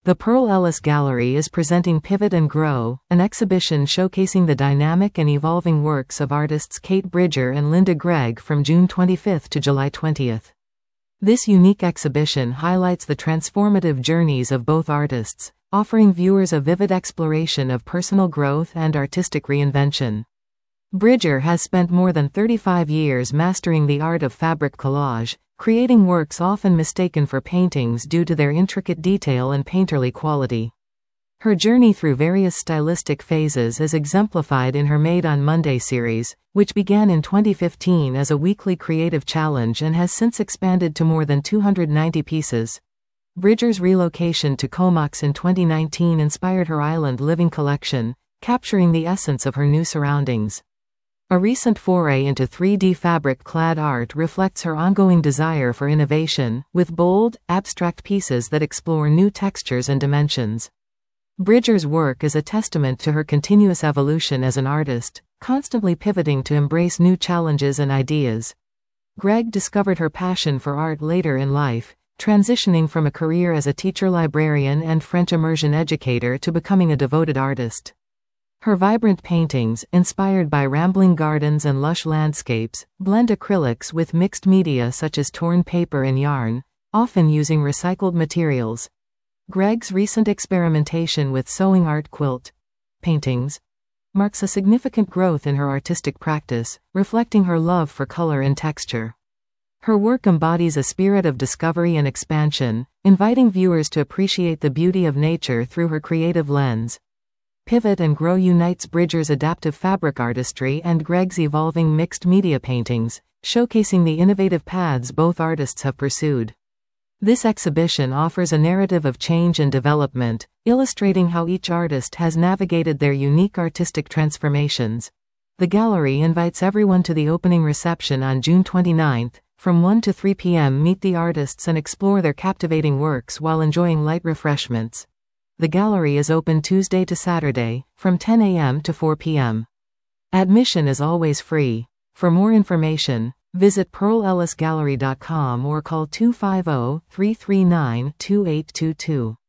The Pearl Ellis Gallery is presenting Pivot and Grow, an exhibition showcasing the dynamic and evolving works of artists Kate Bridger and Linda Gregg from June 25 to July 20. This unique exhibition highlights the transformative journeys of both artists, offering viewers a vivid exploration of personal growth and artistic reinvention. Bridger has spent more than 35 years mastering the art of fabric collage, creating works often mistaken for paintings due to their intricate detail and painterly quality. Her journey through various stylistic phases is exemplified in her Made on Monday series, which began in 2015 as a weekly creative challenge and has since expanded to more than 290 pieces. Bridger's relocation to Comox in 2019 inspired her island living collection, capturing the essence of her new surroundings. A recent foray into 3D fabric-clad art reflects her ongoing desire for innovation, with bold, abstract pieces that explore new textures and dimensions. Bridger's work is a testament to her continuous evolution as an artist, constantly pivoting to embrace new challenges and ideas. Gregg discovered her passion for art later in life, transitioning from a career as a teacher librarian and French immersion educator to becoming a devoted artist. Her vibrant paintings, inspired by rambling gardens and lush landscapes, blend acrylics with mixed media such as torn paper and yarn, often using recycled materials. Gregg's recent experimentation with sewing art quilt paintings marks a significant growth in her artistic practice, reflecting her love for color and texture. Her work embodies a spirit of discovery and expansion, inviting viewers to appreciate the beauty of nature through her creative lens. Pivot and Grow unites Bridger's adaptive fabric artistry and Gregg's evolving mixed media paintings, showcasing the innovative paths both artists have pursued. This exhibition offers a narrative of change and development, illustrating how each artist has navigated their unique artistic transformations. The gallery invites everyone to the opening reception on June 29. From 1 to 3 p.m. Meet the artists and explore their captivating works while enjoying light refreshments. The gallery is open Tuesday to Saturday, from 10 a.m. to 4 p.m. Admission is always free. For more information, visit pearlellisgallery.com or call 250-339-2822.